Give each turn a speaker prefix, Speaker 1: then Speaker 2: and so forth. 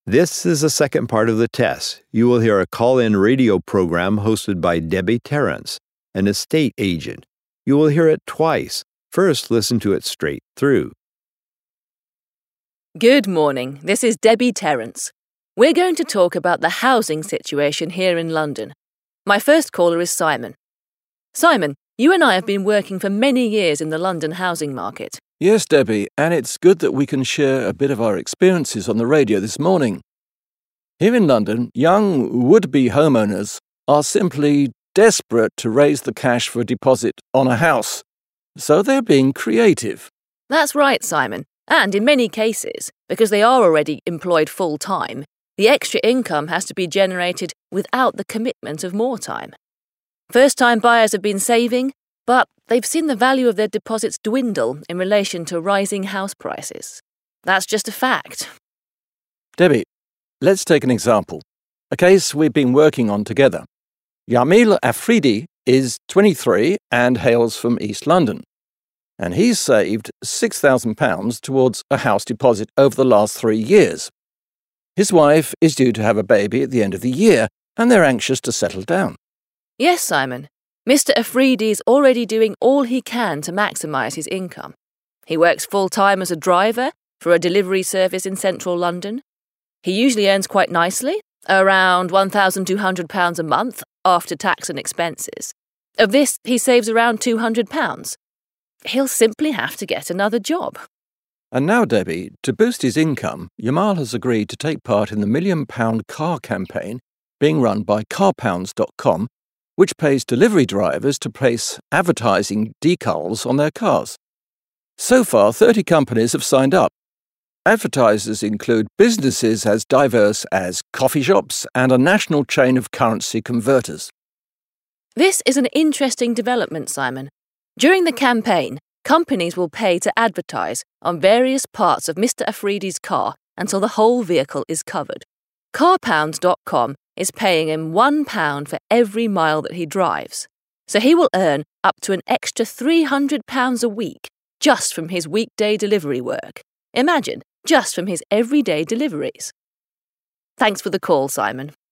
Speaker 1: This is the second part of the test. You will hear a call-in radio program hosted by Debbie Terrence, an estate agent. You will hear it twice. First, listen to it straight through.
Speaker 2: Good morning. This is Debbie Terrence. We're going to talk about the housing situation here in London. My first caller is Simon. Simon, you and I have been working for many years in the London housing market.
Speaker 3: Yes, Debbie, and it's good that we can share a bit of our experiences on the radio this morning. Here in London, young would-be homeowners are simply desperate to raise the cash for a deposit on a house, so they're being creative.
Speaker 2: That's right, Simon. And in many cases, because they are already employed full-time, the extra income has to be generated without the commitment of more time. First-time buyers have been saving, but they've seen the value of their deposits dwindle in relation to rising house prices. That's just a fact.
Speaker 3: Debbie, let's take an example. A case we've been working on together. Yamil Afridi is 23 and hails from East London. And he's saved £6,000 towards a house deposit over the last 3 years. His wife is due to have a baby at the end of the year, and they're anxious to settle down.
Speaker 2: Yes, Simon. Mr. Afridi is already doing all he can to maximise his income. He works full-time as a driver for a delivery service in central London. He usually earns quite nicely, around £1,200 a month after tax and expenses. Of this, he saves around £200. He'll simply have to get another job.
Speaker 3: And now, Debbie, to boost his income, Yamal has agreed to take part in the £1 million car campaign being run by carpounds.com, which pays delivery drivers to place advertising decals on their cars. So far, 30 companies have signed up. Advertisers include businesses as diverse as coffee shops and a national chain of currency converters.
Speaker 2: This is an interesting development, Simon. During the campaign, companies will pay to advertise on various parts of Mr. Afridi's car until the whole vehicle is covered. Carpounds.com is paying him £1 for every mile that he drives. So he will earn up to an extra £300 a week just from his weekday delivery work. Imagine, just from his everyday deliveries. Thanks for the call, Simon.